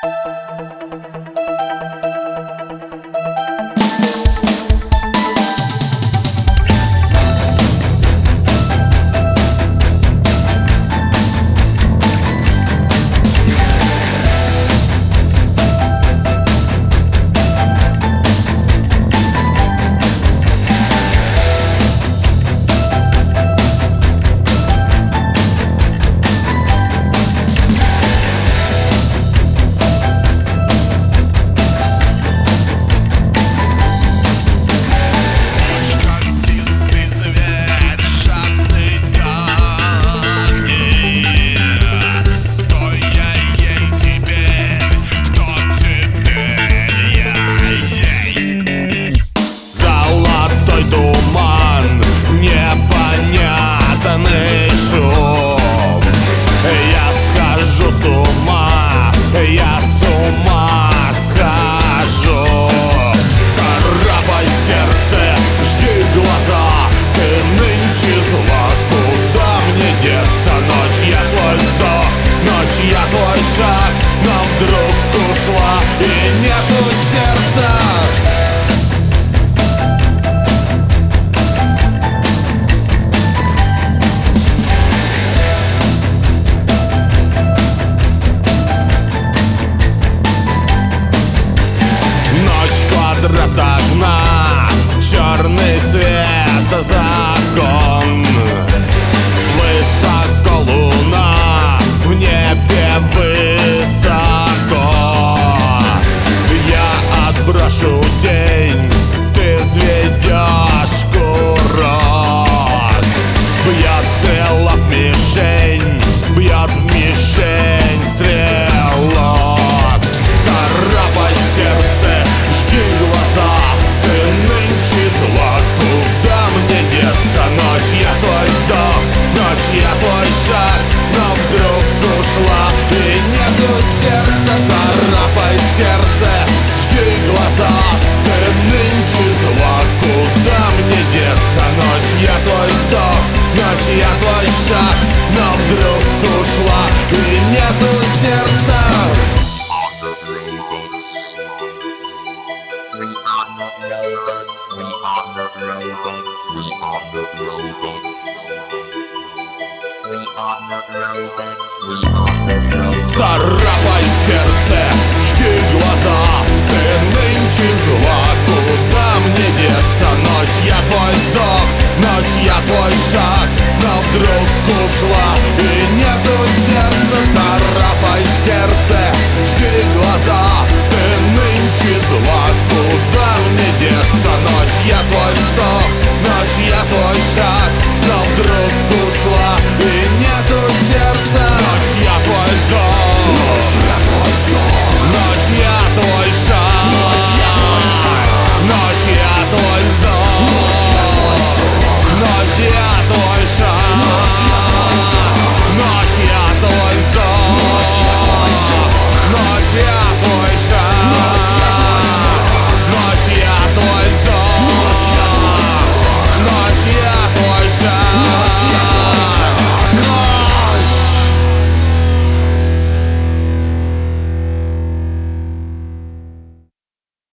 Я с ума схожу. Царапай сердце, жги глаза. Ты нынче зла, куда мне деться? Ночь я твой вздох, ночь я твой шаг, но вдруг ушла и нету сердца. Квадрат окна, черный свет, закон. Высоко луна, в небе высоко. Я отброшу тень, ты взведешь курок. Бьет стрела в мишень, бьет в мишень стрелок. Царапай сердце, жги глаза. Ты нынче зла, куда мне деться? Ночь я твой вздох, ночь я твой шаг, но вдруг ушла и нету сердца. Царапай сердце, жги глаза. Ты нынче зла, куда мне деться? Ночь я твой вздох, ночь я твой шаг, но вдруг ушла и нету сердца. We are not robots. We are not robots. We are not robots. We are not robots. We are not robots. Царапай сердце, жги глаза. Ты нынче зла, куда мне деться? Ночь я твой вздох, ночь я твой шаг, но вдруг ушла и нету сердца. Царапай сердце, жги глаза. Ты нынче зла, куда мне деться? Ночь я твой вздох,